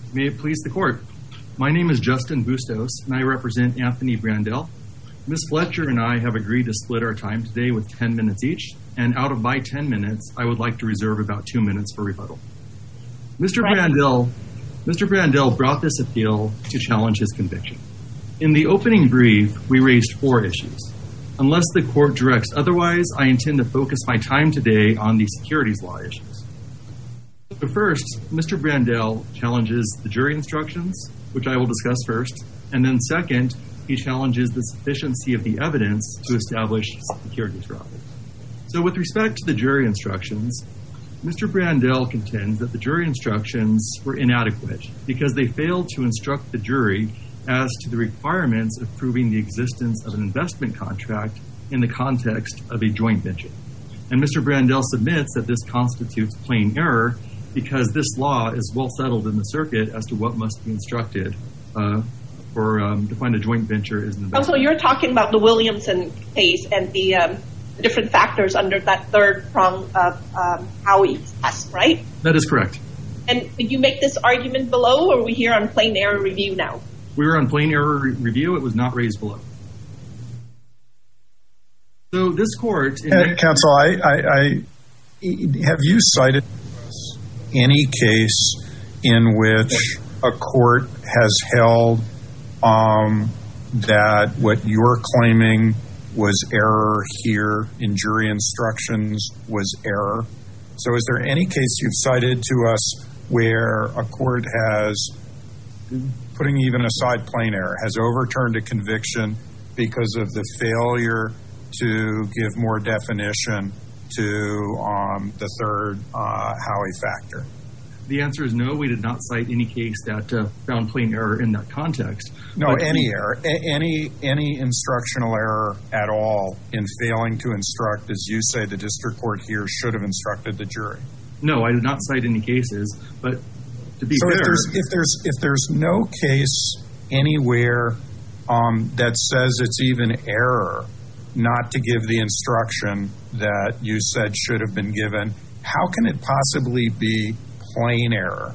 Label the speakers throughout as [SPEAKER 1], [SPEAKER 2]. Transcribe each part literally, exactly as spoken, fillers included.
[SPEAKER 1] May it please the court. My name is Justin Bustos, and I represent Anthony Brandel. Miz Fletcher and I have agreed to split our time today with ten minutes each, and out of my ten minutes, I would like to reserve about two minutes for rebuttal. Mister Right. Brandel, Mister Brandel brought this appeal to challenge his conviction. In the opening brief, we raised four issues. Unless the court directs otherwise, I intend to focus my time today on the securities law issues. But first, Mister Brandel challenges the jury instructions, which I will discuss first, and then second, he challenges the sufficiency of the evidence to establish securities fraud. So with respect to the jury instructions, Mister Brandel contends that the jury instructions were inadequate because they failed to instruct the jury as to the requirements of proving the existence of an investment contract in the context of a joint venture. And Mister Brandel submits that this constitutes plain error because this law is well settled in the circuit as to what must be instructed uh, for um, to find a joint venture is an investment.
[SPEAKER 2] Also, you're talking about the Williamson case and the um, different factors under that third prong of um, Howey's test, right?
[SPEAKER 1] That is correct.
[SPEAKER 2] And did you make this argument below, or are we here on plain error review now?
[SPEAKER 1] We were on plain error re- review. It was not raised below. So this court... In
[SPEAKER 3] uh, counsel, I, I, I have you cited any case in which a court has held um, that what you're claiming was error here in jury instructions was error? So is there any case you've cited to us where a court has, putting even aside plain error, has overturned a conviction because of the failure to give more definition to um, the third uh, Howey factor?
[SPEAKER 1] The answer is no. We did not cite any case that uh, found plain error in that context.
[SPEAKER 3] No, but any error, a- any any instructional error at all in failing to instruct, as you say, the district court here should have instructed the jury.
[SPEAKER 1] No, I did not cite any cases. But to be
[SPEAKER 3] so
[SPEAKER 1] fair,
[SPEAKER 3] if there's if there's if there's no case anywhere um, that says it's even error not to give the instruction that you said should have been given, how can it possibly be plain error?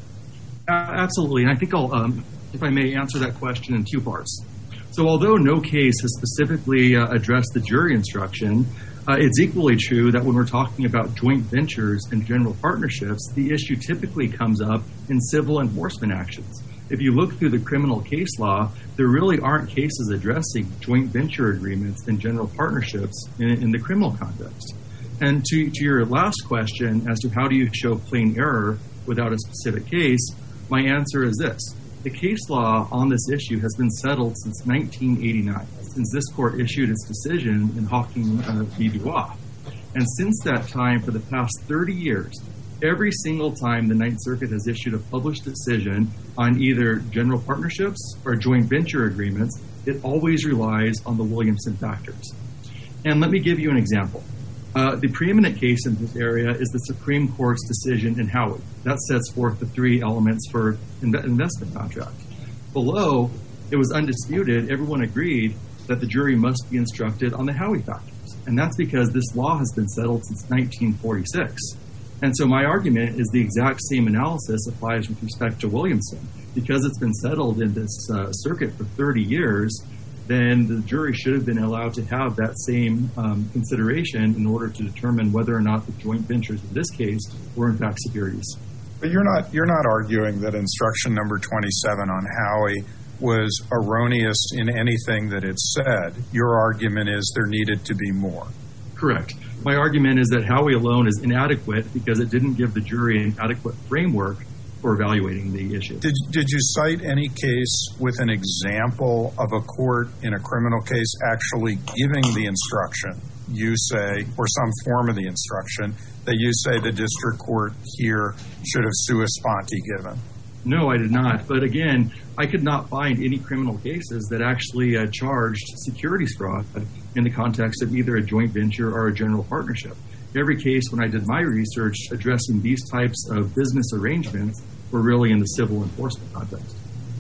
[SPEAKER 1] Uh, absolutely. And I think I'll, um, if I may, answer that question in two parts. So although no case has specifically uh, addressed the jury instruction, uh, it's equally true that when we're talking about joint ventures and general partnerships, the issue typically comes up in civil enforcement actions. If you look through the criminal case law, there really aren't cases addressing joint venture agreements and general partnerships in, in the criminal context. And to, to your last question as to how do you show plain error without a specific case, my answer is this. The case law on this issue has been settled since nineteen eighty-nine, since this court issued its decision in Hawking uh, v. Dubois. And since that time, for the past thirty years, every single time the Ninth Circuit has issued a published decision on either general partnerships or joint venture agreements, it always relies on the Williamson factors. And let me give you an example. Uh, the preeminent case in this area is the Supreme Court's decision in Howey. That sets forth the three elements for inv- investment contract. Below, it was undisputed. Everyone agreed that the jury must be instructed on the Howey factors. And that's because this law has been settled since nineteen forty-six. And so my argument is the exact same analysis applies with respect to Williamson. Because it's been settled in this uh, circuit for thirty years, then the jury should have been allowed to have that same um, consideration in order to determine whether or not the joint ventures in this case were in fact securities.
[SPEAKER 3] But you're not you're not arguing that instruction number twenty-seven on Howey was erroneous in anything that it said. Your argument is there needed to be more.
[SPEAKER 1] Correct. My argument is that Howey alone is inadequate because it didn't give the jury an adequate framework for evaluating the issue.
[SPEAKER 3] Did, did you cite any case with an example of a court in a criminal case actually giving the instruction, you say, or some form of the instruction, that you say the district court here should have sua sponte given?
[SPEAKER 1] No, I did not. But again, I could not find any criminal cases that actually uh, charged securities fraud in the context of either a joint venture or a general partnership. Every case when I did my research addressing these types of business arrangements were really in the civil enforcement context.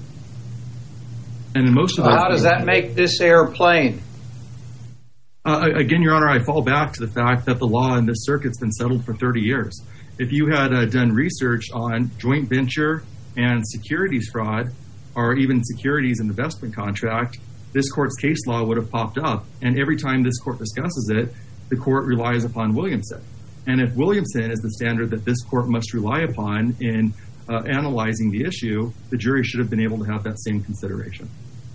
[SPEAKER 1] And in most of
[SPEAKER 4] so
[SPEAKER 1] those
[SPEAKER 4] how does
[SPEAKER 1] cases,
[SPEAKER 4] that make this error plain?
[SPEAKER 1] Uh, again, Your Honor, I fall back to the fact that the law in this circuit's been settled for thirty years. If you had uh, done research on joint venture And securities fraud, or even securities and investment contract, this court's case law would have popped up. And every time this court discusses it, the court relies upon Williamson. And if Williamson is the standard that this court must rely upon in uh, analyzing the issue, the jury should have been able to have that same consideration.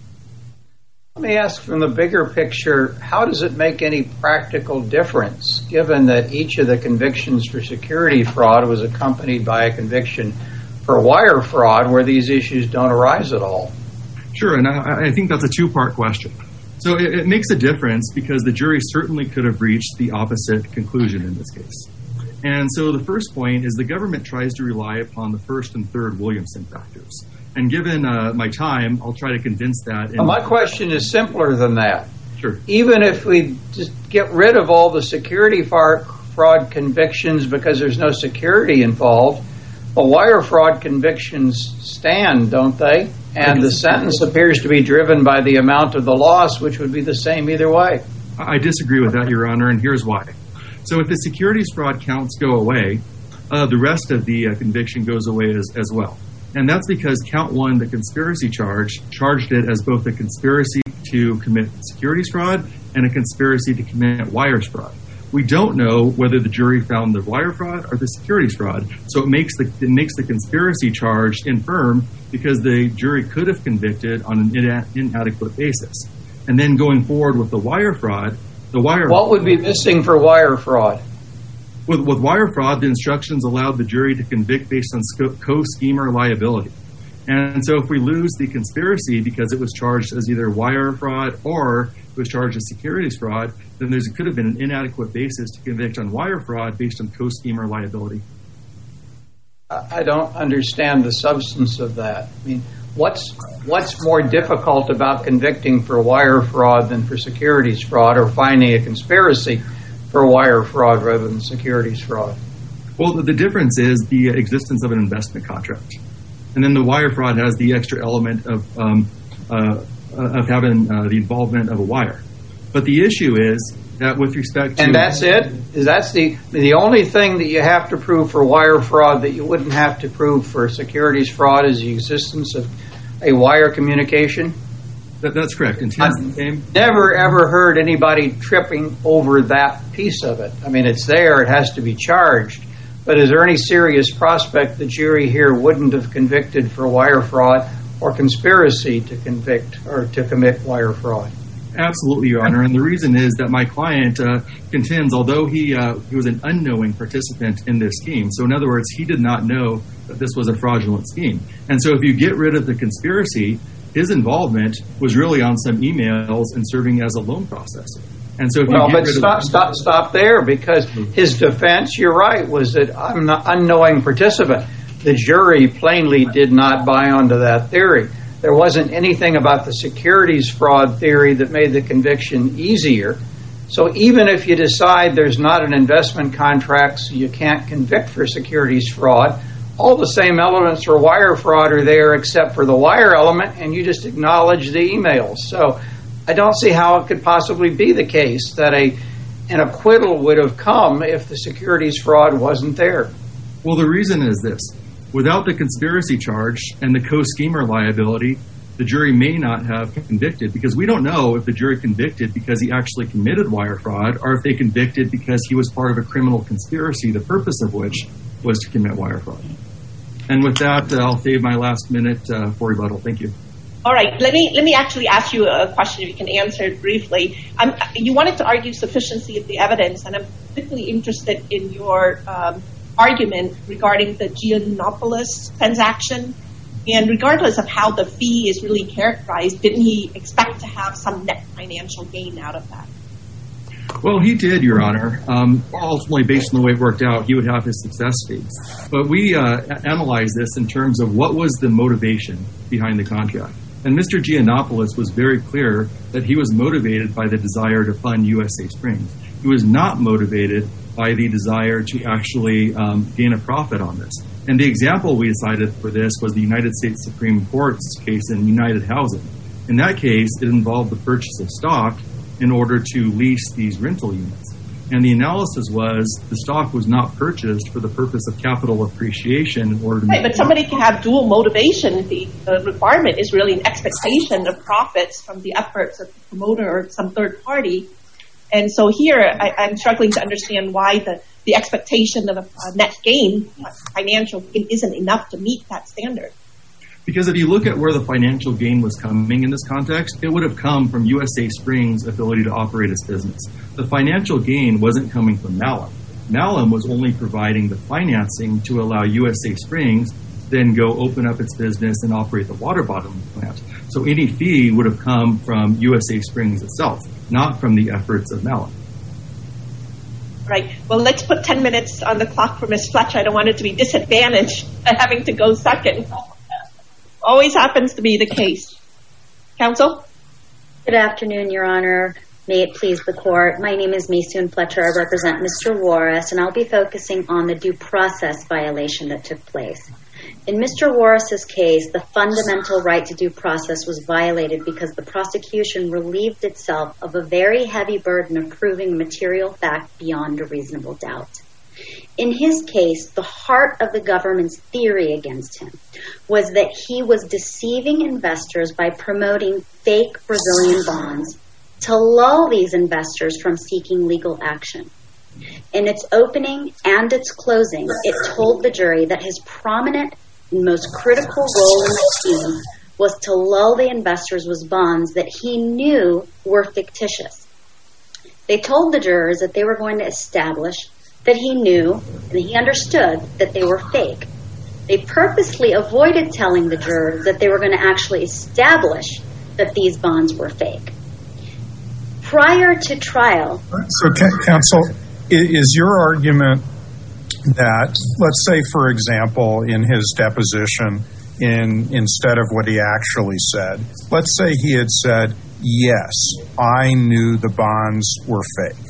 [SPEAKER 4] Let me ask, from the bigger picture, how does it make any practical difference, given that each of the convictions for security fraud was accompanied by a conviction for wire fraud, where these issues don't arise at all?
[SPEAKER 1] Sure, and I, I think that's a two-part question. So it, it makes a difference because the jury certainly could have reached the opposite conclusion in this case. And so the first point is the government tries to rely upon the first and third Williamson factors. And given uh, my time, I'll try to condense that. In-
[SPEAKER 4] well, my question is simpler than that.
[SPEAKER 1] Sure.
[SPEAKER 4] Even if we just get rid of all the security fraud convictions because there's no security involved, the wire fraud convictions stand, don't they? And the sentence appears to be driven by the amount of the loss, which would be the same either way.
[SPEAKER 1] I disagree with that, Your Honor, and here's why. So if the securities fraud counts go away, uh, the rest of the uh, conviction goes away as, as well. And that's because count one, the conspiracy charge, charged it as both a conspiracy to commit securities fraud and a conspiracy to commit wires fraud. We don't know whether the jury found the wire fraud or the securities fraud, so it makes the it makes the conspiracy charge infirm because the jury could have convicted on an ina- inadequate basis. And then going forward with the wire fraud, the wire
[SPEAKER 4] what would be missing for wire fraud?
[SPEAKER 1] With, with wire fraud, the instructions allowed the jury to convict based on sco- co-schemer liability. And so if we lose the conspiracy because it was charged as either wire fraud or it was charged as securities fraud, then there could have been an inadequate basis to convict on wire fraud based on co-schemer liability.
[SPEAKER 4] I don't understand the substance of that. I mean, what's what's more difficult about convicting for wire fraud than for securities fraud, or finding a conspiracy for wire fraud rather than securities fraud?
[SPEAKER 1] Well, the, the difference is the existence of an investment contract. And then the wire fraud has the extra element of um, uh, of having uh, the involvement of a wire. But the issue is that with respect to...
[SPEAKER 4] And that's it? Is that's the the only thing that you have to prove for wire fraud that you wouldn't have to prove for securities fraud is the existence of a wire communication?
[SPEAKER 1] That, that's correct.
[SPEAKER 4] I've never, ever heard anybody tripping over that piece of it. I mean, it's there. It has to be charged. But is there any serious prospect the jury here wouldn't have convicted for wire fraud or conspiracy to convict or to commit wire fraud?
[SPEAKER 1] Absolutely, Your Honor. And the reason is that my client uh, contends, although he uh, he was an unknowing participant in this scheme. So in other words, he did not know that this was a fraudulent scheme. And so if you get rid of the conspiracy, his involvement was really on some emails and serving as a loan processor. And so if
[SPEAKER 4] well,
[SPEAKER 1] you
[SPEAKER 4] but
[SPEAKER 1] get rid
[SPEAKER 4] stop,
[SPEAKER 1] of
[SPEAKER 4] stop, stop there, because his defense, you're right, was that I'm an unknowing participant. The jury plainly did not buy onto that theory. There wasn't anything about the securities fraud theory that made the conviction easier. So even if you decide there's not an investment contract, so you can't convict for securities fraud, all the same elements for wire fraud are there except for the wire element, and you just acknowledge the emails. So I don't see how it could possibly be the case that a an acquittal would have come if the securities fraud wasn't there.
[SPEAKER 1] Well, the reason is this. Without the conspiracy charge and the co-schemer liability, the jury may not have convicted, because we don't know if the jury convicted because he actually committed wire fraud or if they convicted because he was part of a criminal conspiracy, the purpose of which was to commit wire fraud. And with that, uh, I'll save my last minute uh, for rebuttal. Thank you.
[SPEAKER 2] All right. Let me let me actually ask you a question, if you can answer it briefly. Um, you wanted to argue sufficiency of the evidence, and I'm particularly interested in your um, argument regarding the Giannopoulos transaction. And regardless of how the fee is really characterized, didn't he expect to have some net financial gain out of that?
[SPEAKER 1] Well, he did, Your Honor. Um, ultimately, based on the way it worked out, he would have his success fee. But we uh, analyzed this in terms of what was the motivation behind the contract. And Mister Giannopoulos was very clear that he was motivated by the desire to fund U S A Springs. He was not motivated by the desire to actually um, gain a profit on this. And the example we cited for this was the United States Supreme Court's case in United Housing. In that case, it involved the purchase of stock in order to lease these rental units. And the analysis was the stock was not purchased for the purpose of capital appreciation in order to
[SPEAKER 2] right,
[SPEAKER 1] make
[SPEAKER 2] but somebody can have dual motivation. The, the requirement is really an expectation of profits from the efforts of the promoter or some third party. And so here I, I'm struggling to understand why the, the expectation of a, a net gain, financial gain, isn't enough to meet that standard.
[SPEAKER 1] Because if you look at where the financial gain was coming in this context, it would have come from U S A Spring's ability to operate its business. The financial gain wasn't coming from Malum. Malum was only providing the financing to allow U S A Springs then go open up its business and operate the water bottom plant. So any fee would have come from U S A Springs itself, not from the efforts of Malum.
[SPEAKER 2] Right. Well, let's put ten minutes on the clock for Miz Fletcher. I don't want it to be disadvantaged at having to go second. Always happens to be the case. Counsel?
[SPEAKER 5] Good afternoon, Your Honor. May it please the court. My name is Maysoon Fletcher. I represent Mister Juarez, and I'll be focusing on the due process violation that took place. In Mister Juarez's case, the fundamental right to due process was violated because the prosecution relieved itself of a very heavy burden of proving material fact beyond a reasonable doubt. In his case, the heart of the government's theory against him was that he was deceiving investors by promoting fake Brazilian bonds to lull these investors from seeking legal action. In its opening and its closing, it told the jury that his prominent and most critical role in the scheme was to lull the investors with bonds that he knew were fictitious. They told the jurors that they were going to establish that he knew and he understood that they were fake. They purposely avoided telling the jurors that they were going to actually establish that these bonds were fake. Prior to trial...
[SPEAKER 3] So, counsel, is your argument that, let's say, for example, in his deposition, in instead of what he actually said, let's say he had said, yes, I knew the bonds were fake.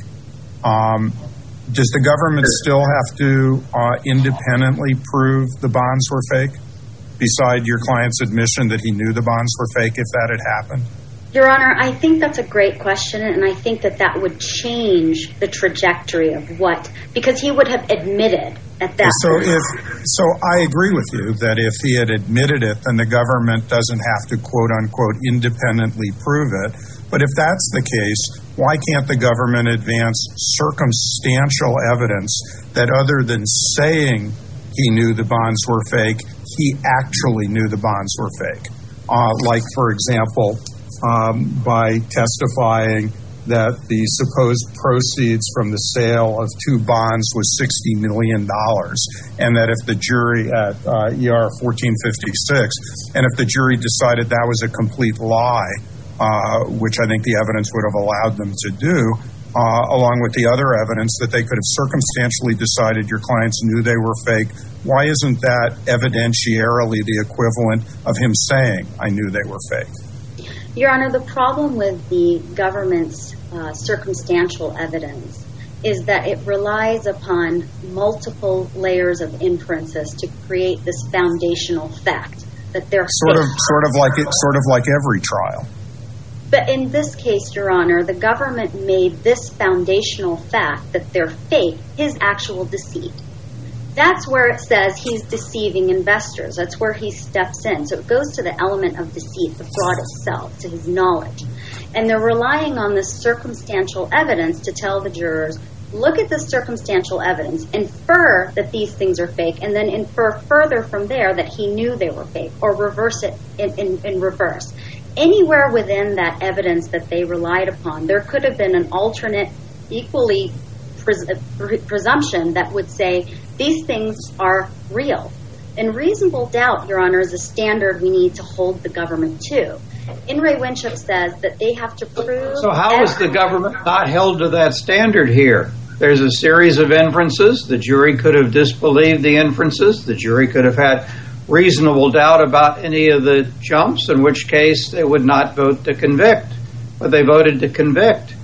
[SPEAKER 3] Um, does the government still have to uh, independently prove the bonds were fake, beside your client's admission that he knew the bonds were fake if that had happened?
[SPEAKER 5] Your Honor, I think that's a great question, and I think that that would change the trajectory of what, because he would have admitted at that
[SPEAKER 3] so
[SPEAKER 5] point.
[SPEAKER 3] If, so I agree with you that if he had admitted it, then the government doesn't have to, quote-unquote, independently prove it. But if that's the case, why can't the government advance circumstantial evidence that other than saying he knew the bonds were fake, he actually knew the bonds were fake? Uh, like, for example... Um, by testifying that the supposed proceeds from the sale of two bonds was sixty million dollars, and that if the jury at uh, E R fourteen fifty-six, and if the jury decided that was a complete lie, uh, which I think the evidence would have allowed them to do, uh, along with the other evidence that they could have circumstantially decided your clients knew they were fake, why isn't that evidentiarily the equivalent of him saying, I knew they were fake?
[SPEAKER 5] Your Honor, the problem with the government's uh, circumstantial evidence is that it relies upon multiple layers of inferences to create this foundational fact that they're
[SPEAKER 3] sort
[SPEAKER 5] fake.
[SPEAKER 3] of, sort of like it, sort of like every trial.
[SPEAKER 5] But in this case, Your Honor, the government made this foundational fact that they're fake his actual deceit. That's where it says he's deceiving investors. That's where he steps in. So it goes to the element of deceit, the fraud itself, to his knowledge. And they're relying on this circumstantial evidence to tell the jurors, look at this circumstantial evidence, infer that these things are fake, and then infer further from there that he knew they were fake, or reverse it in, in, in reverse. Anywhere within that evidence that they relied upon, there could have been an alternate, equally pres- presumption that would say, these things are real. And reasonable doubt, Your Honor, is a standard we need to hold the government to. In re Winship says that they have to prove...
[SPEAKER 4] So how is the government not held to that standard here? There's a series of inferences. The jury could have disbelieved the inferences. The jury could have had reasonable doubt about any of the jumps, in which case they would not vote to convict. But they voted to convict.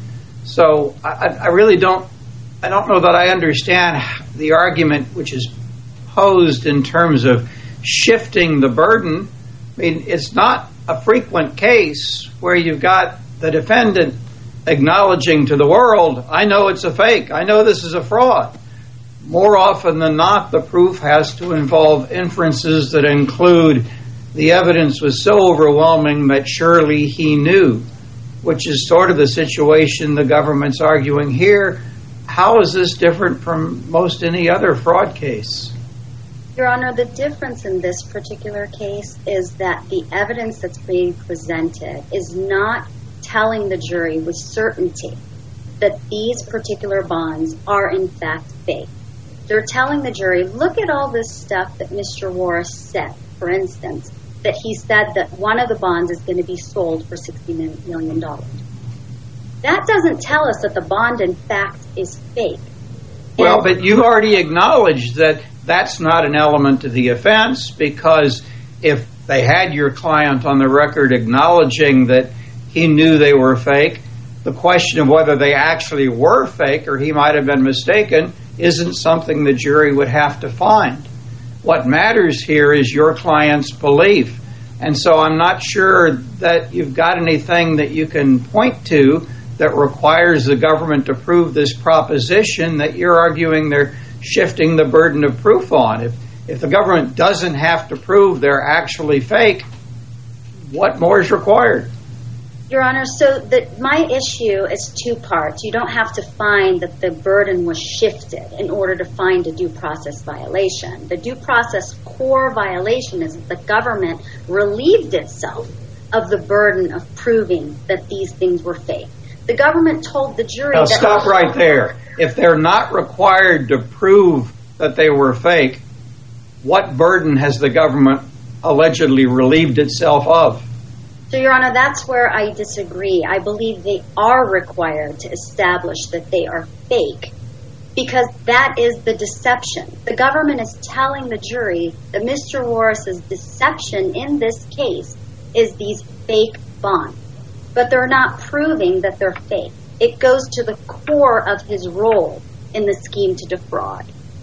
[SPEAKER 4] So I, I really don't... I don't know that I understand the argument which is posed in terms of shifting the burden. I mean, it's not a frequent case where you've got the defendant acknowledging to the world, I know it's a fake, I know this is a fraud. More often than not, the proof has to involve inferences that include the evidence was so overwhelming that surely he knew, which is sort of the situation the government's arguing here. How is this different from most any other fraud case?
[SPEAKER 5] Your Honor, the difference in this particular case is that the evidence that's being presented is not telling the jury with certainty that these particular bonds are in fact fake. They're telling the jury, look at all this stuff that Mister Warris said. For instance, that he said that one of the bonds is going to be sold for sixty million dollars. That doesn't tell us that the bond in fact is fake.
[SPEAKER 4] Well, but you already acknowledged that that's not an element of the offense, because if they had your client on the record acknowledging that he knew they were fake, the question of whether they actually were fake or he might have been mistaken isn't something the jury would have to find. What matters here is your client's belief. And so I'm not sure that you've got anything that you can point to that requires the government to prove this proposition that you're arguing they're shifting the burden of proof on. If, if the government doesn't have to prove they're actually fake, what more is required?
[SPEAKER 5] Your Honor, so the, my issue is two parts. You don't have to find that the burden was shifted in order to find a due process violation. The due process core violation is that the government relieved itself of the burden of proving that these things were fake. The government told the jury
[SPEAKER 4] now
[SPEAKER 5] that...
[SPEAKER 4] Stop right there. If they're not required to prove that they were fake, what burden has the government allegedly relieved itself of?
[SPEAKER 5] So, Your Honor, that's where I disagree. I believe they are required to establish that they are fake, because that is the deception. The government is telling the jury that Mister Warris's deception in this case is these fake bonds, but they're not proving that they're fake. It goes to the core of his role in the scheme to defraud.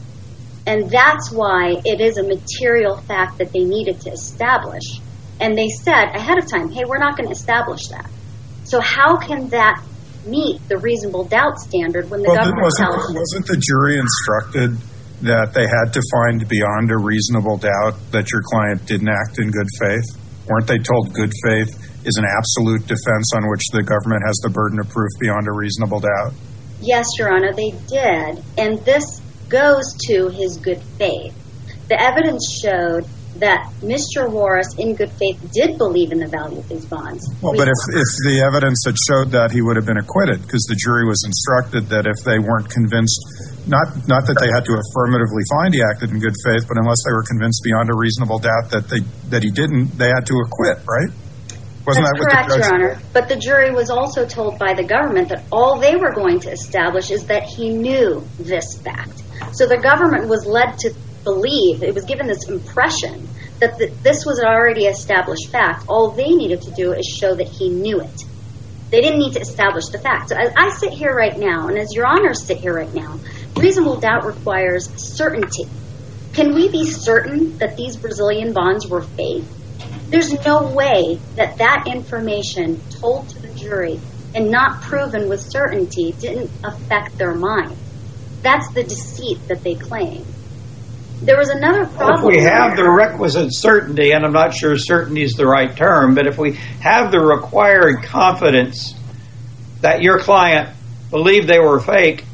[SPEAKER 5] And that's why it is a material fact that they needed to establish. And they said ahead of time, hey, we're not going to establish that. So how can that meet the reasonable doubt standard when the
[SPEAKER 3] well,
[SPEAKER 5] government
[SPEAKER 3] wasn't,
[SPEAKER 5] tells them?
[SPEAKER 3] Wasn't the jury instructed that they had to find beyond a reasonable doubt that your client didn't act in good faith? Weren't they told good faith is an absolute defense on which the government has the burden of proof beyond a reasonable doubt?
[SPEAKER 5] Yes, Your Honor, they did. And this goes to his good faith. The evidence showed that Mister Warris, in good faith, did believe in the value of these bonds.
[SPEAKER 3] Well, but if, if the evidence had showed that, he would have been acquitted, because the jury was instructed that if they weren't convinced, not not that they had to affirmatively find he acted in good faith, but unless they were convinced beyond a reasonable doubt that they that he didn't, they had to acquit, right? Wasn't
[SPEAKER 5] That's
[SPEAKER 3] that
[SPEAKER 5] correct,
[SPEAKER 3] what the judge
[SPEAKER 5] Your Honor. But the jury was also told by the government that all they were going to establish is that he knew this fact. So the government was led to believe, it was given this impression that the, this was an already established fact. All they needed to do is show that he knew it. They didn't need to establish the fact. So as I sit here right now, and as Your Honors sit here right now, reasonable doubt requires certainty. Can we be certain that these Brazilian bonds were fake? There's no way that that information told to the jury and not proven with certainty didn't affect their mind. That's the deceit that they claim. There was another problem.
[SPEAKER 4] Well, if we have the requisite certainty, and I'm not sure certainty is the right term, but if we have the required confidence that your client believed they were fake,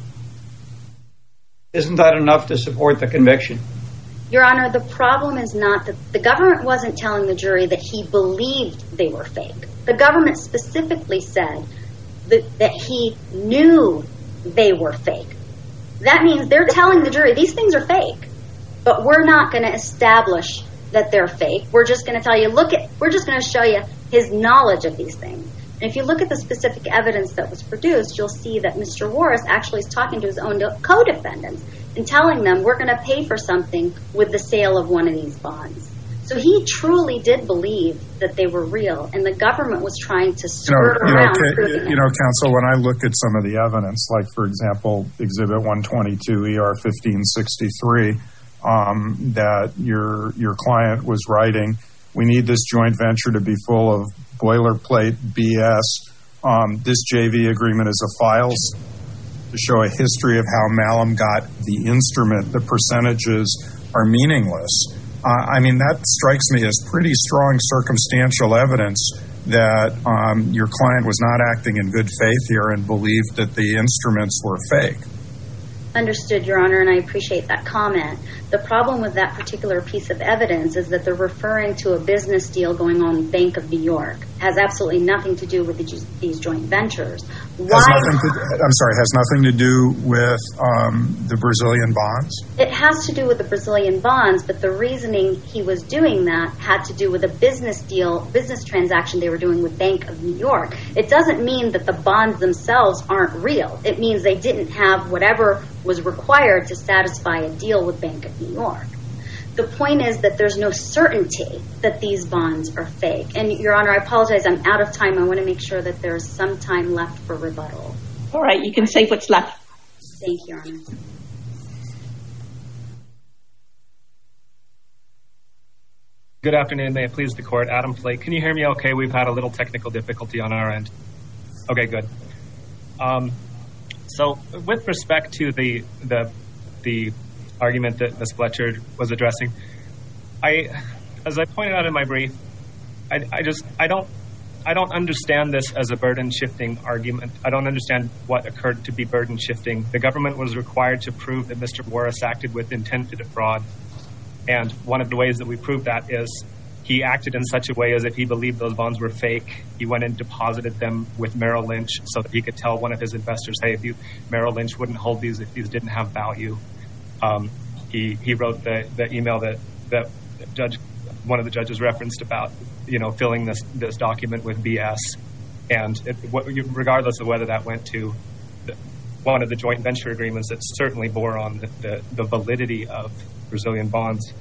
[SPEAKER 4] isn't that enough to support the conviction?
[SPEAKER 5] Your Honor, the problem is not that the government wasn't telling the jury that he believed they were fake. The government specifically said that, that he knew they were fake. That means they're telling the jury these things are fake, but we're not going to establish that they're fake. We're just going to tell you, look at, we're just going to show you his knowledge of these things. And if you look at the specific evidence that was produced, you'll see that Mister Warris actually is talking to his own co-defendants and telling them we're going to pay for something with the sale of one of these bonds. So he truly did believe that they were real, and the government was trying to skirt
[SPEAKER 3] you know,
[SPEAKER 5] around
[SPEAKER 3] you know,
[SPEAKER 5] proving
[SPEAKER 3] You know,
[SPEAKER 5] it.
[SPEAKER 3] counsel, when I look at some of the evidence, like, for example, Exhibit one twenty-two, E R fifteen sixty-three, um, that your your client was writing, we need this joint venture to be full of boilerplate B S um, this J V agreement as a files to show a history of how Malum got the instrument, the percentages are meaningless. Uh, I mean, that strikes me as pretty strong circumstantial evidence that um, your client was not acting in good faith here and believed that the instruments were fake.
[SPEAKER 5] Understood, Your Honor, and I appreciate that comment. The problem with that particular piece of evidence is that they're referring to a business deal going on in Bank of New York. It has absolutely nothing to do with the, these joint ventures. Why?
[SPEAKER 3] Has nothing to, I'm sorry, has nothing to do with um, the Brazilian bonds?
[SPEAKER 5] It has to do with the Brazilian bonds, but the reasoning he was doing that had to do with a business deal, business transaction they were doing with Bank of New York. It doesn't mean that the bonds themselves aren't real. It means they didn't have whatever was required to satisfy a deal with Bank of New York. The point is that there's no certainty that these bonds are fake. And, Your Honor, I apologize, I'm out of time. I want to make sure that there's some time left for rebuttal.
[SPEAKER 2] All right, you can save what's left.
[SPEAKER 5] Thank you, Your Honor.
[SPEAKER 6] Good afternoon. May it please the court. Adam Flake. Can you hear me okay? We've had a little technical difficulty on our end. Okay, good. Um, so with respect to the the the argument that Miz Fletcher was addressing, I, as I pointed out in my brief, I, I just I don't I don't understand this as a burden shifting argument. I don't understand what occurred to be burden shifting. The government was required to prove that Mister Juarez acted with intent to defraud, and one of the ways that we proved that is he acted in such a way as if he believed those bonds were fake. He went and deposited them with Merrill Lynch so that he could tell one of his investors, hey, if you Merrill Lynch wouldn't hold these if these didn't have value. Um, he he wrote the, the email that, that judge one of the judges referenced about, you know, filling this this document with B S. And it, what, regardless of whether that went to the, one of the joint venture agreements, it certainly bore on the, the, the validity of Brazilian bonds.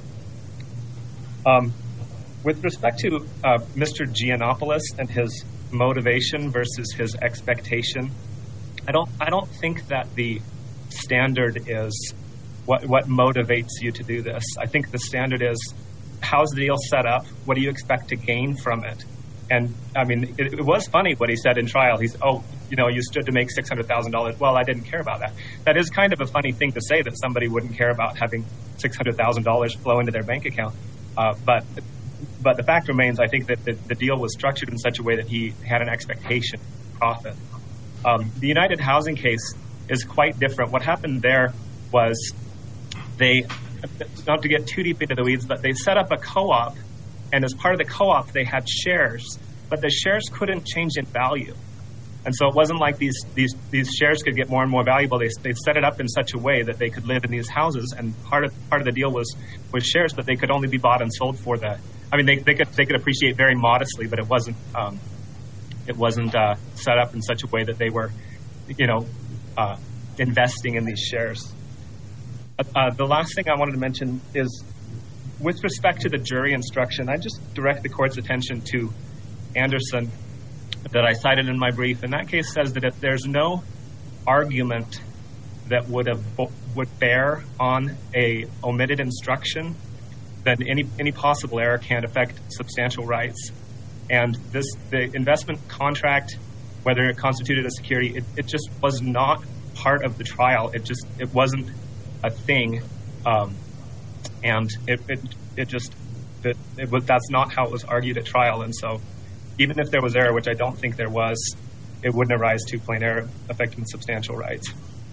[SPEAKER 6] Um, with respect to uh, Mister Giannopoulos and his motivation versus his expectation, I don't I don't think that the standard is what what motivates you to do this. I think the standard is, how's the deal set up? What do you expect to gain from it? And I mean, it, it was funny what he said in trial. He's, oh, you know, you stood to make six hundred thousand dollars. Well, I didn't care about that. That is kind of a funny thing to say, that somebody wouldn't care about having six hundred thousand dollars flow into their bank account. Uh, but but the fact remains, I think that the, the deal was structured in such a way that he had an expectation of profit. Um, the United Housing case is quite different. What happened there was they, not to get too deep into the weeds, but they set up a co-op, and as part of the co-op, they had shares, but the shares couldn't change in value. And so it wasn't like these these these shares could get more and more valuable. They they set it up in such a way that they could live in these houses, and part of part of the deal was was shares, but they could only be bought and sold for the. I mean, they they could they could appreciate very modestly, but it wasn't um, it wasn't uh, set up in such a way that they were, you know, uh, investing in these shares. Uh, the last thing I wanted to mention is, with respect to the jury instruction, I just direct the court's attention to Anderson that I cited in my brief. And that case says that if there's no argument that would have would bear on a omitted instruction, then any any possible error can't affect substantial rights. And this the investment contract, whether it constituted a security, it, it just was not part of the trial. It just it wasn't a thing, um, and it it it just it, it was that's not how it was argued at trial. And so, even if there was error, which I don't think there was, it wouldn't arise to plain error affecting substantial rights.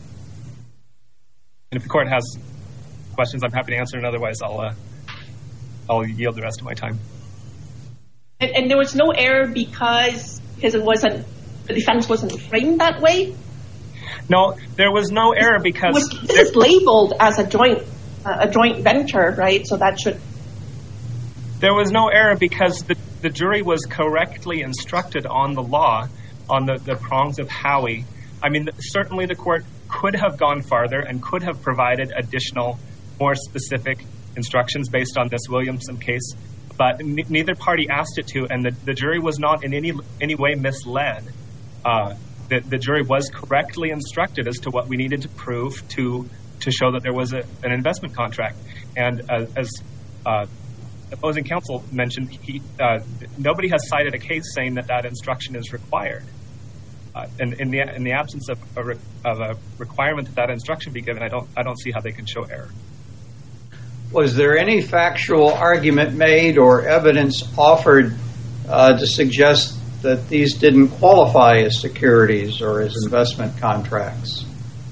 [SPEAKER 6] And if the court has questions, I'm happy to answer, and otherwise I'll uh, I'll yield the rest of my time.
[SPEAKER 2] And, and there was no error because because it wasn't the defense wasn't framed that way.
[SPEAKER 6] No, there was no error because
[SPEAKER 2] it was, this is labeled as a joint uh, a joint venture, right? So that should.
[SPEAKER 6] There was no error because the the jury was correctly instructed on the law, on the, the prongs of Howey. I mean, certainly the court could have gone farther and could have provided additional, more specific instructions based on this Williamson case, but n- neither party asked it to, and the, the jury was not in any any way misled. Uh, the, the jury was correctly instructed as to what we needed to prove to to show that there was a, an investment contract. And uh, as uh, opposing counsel mentioned, he, uh, nobody has cited a case saying that that instruction is required. uh, in, in the in the absence of a, re- of a requirement that that instruction be given, I don't I don't see how they can show error.
[SPEAKER 4] Was there any factual argument made or evidence offered uh, to suggest that these didn't qualify as securities or as investment contracts?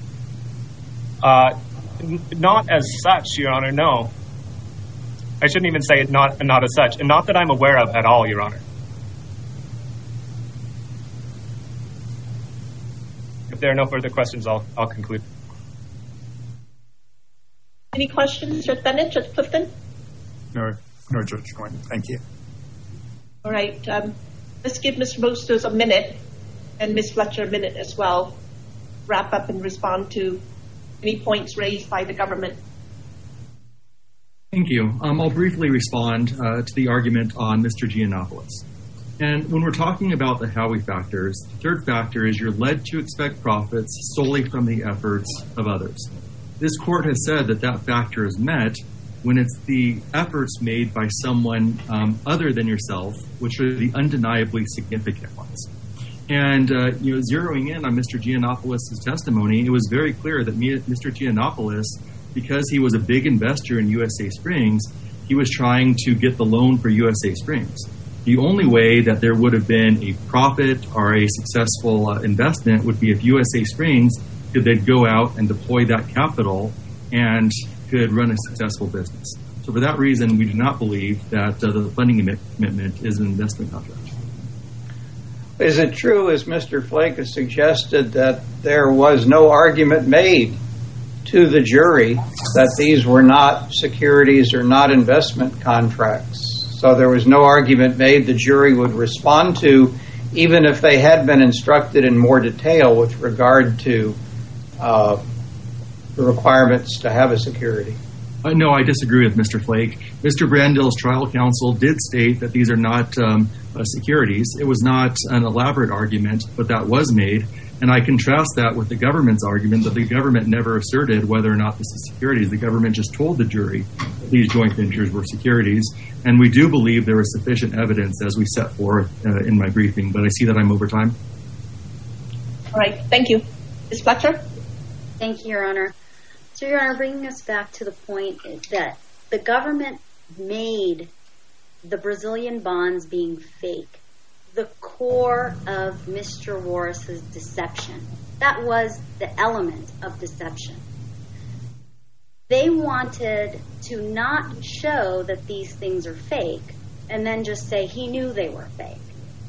[SPEAKER 6] Uh, n- not as such, Your Honor, no. I shouldn't even say it not, not as such, and not that I'm aware of at all, Your Honor. If there are no further questions, I'll, I'll conclude.
[SPEAKER 2] Any questions, Judge Bennett, Judge Clifton?
[SPEAKER 3] No, no, Judge Nguyen. Thank you.
[SPEAKER 2] All right. Um, let's give Mister Bustos a minute and Miz Fletcher a minute as well. Wrap up and respond to any points raised by the government.
[SPEAKER 1] Thank you. Um, I'll briefly respond uh, to the argument on Mister Giannopoulos. And when we're talking about the Howey factors, the third factor is you're led to expect profits solely from the efforts of others. This court has said that that factor is met when it's the efforts made by someone um, other than yourself, which are the undeniably significant ones. And uh, you know, zeroing in on Mister Giannopoulos' testimony, it was very clear that Mister Giannopoulos, because he was a big investor in U S A Springs, he was trying to get the loan for U S A Springs. The only way that there would have been a profit or a successful uh, investment would be if U S A Springs could then go out and deploy that capital and could run a successful business. So for that reason, we do not believe that uh, the funding commitment is an investment contract.
[SPEAKER 4] Is it true, as Mister Flake has suggested, that there was no argument made to the jury that these were not securities or not investment contracts? So there was no argument made the jury would respond to, even if they had been instructed in more detail with regard to uh, the requirements to have a security?
[SPEAKER 1] Uh, no, I disagree with Mister Flake. Mister Brandill's trial counsel did state that these are not um, uh, securities. It was not an elaborate argument, but that was made. And I contrast that with the government's argument that the government never asserted whether or not this is securities. The government just told the jury that these joint ventures were securities. And we do believe there is sufficient evidence as we set forth uh, in my briefing. But I see that I'm over time.
[SPEAKER 2] All right. Thank you. Miz Fletcher?
[SPEAKER 5] Thank you, Your Honor. So, Your Honor, bringing us back to the point that the government made the Brazilian bonds being fake the core of Mister Juarez's deception. That was the element of deception. They wanted to not show that these things are fake and then just say he knew they were fake.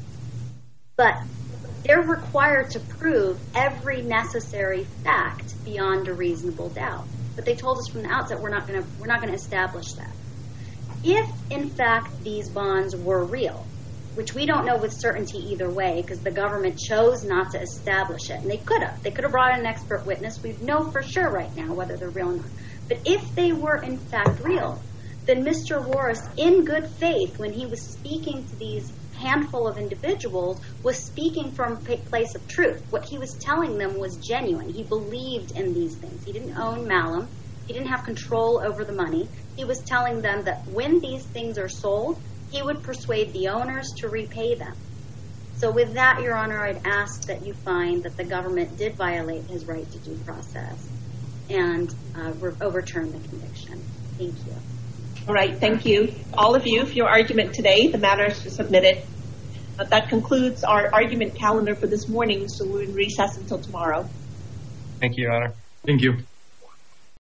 [SPEAKER 5] But they're required to prove every necessary fact beyond a reasonable doubt. But they told us from the outset we're not going to we're not going to establish that. If in fact these bonds were real, which we don't know with certainty either way because the government chose not to establish it, and they could have. They could have brought in an expert witness. We know for sure right now whether they're real or not. But if they were in fact real, then Mister Juarez, in good faith, when he was speaking to these handful of individuals, was speaking from a place of truth. What he was telling them was genuine. He believed in these things. He didn't own Malum. He didn't have control over the money. He was telling them that when these things are sold, he would persuade the owners to repay them. So with that, Your Honor, I'd ask that you find that the government did violate his right to due process and uh, re- overturn the conviction. Thank you.
[SPEAKER 2] All right, thank you. All of you for your argument today. The matter is submitted. Uh, that concludes our argument calendar for this morning, so we're in recess until tomorrow.
[SPEAKER 6] Thank you, Your Honor.
[SPEAKER 1] Thank you.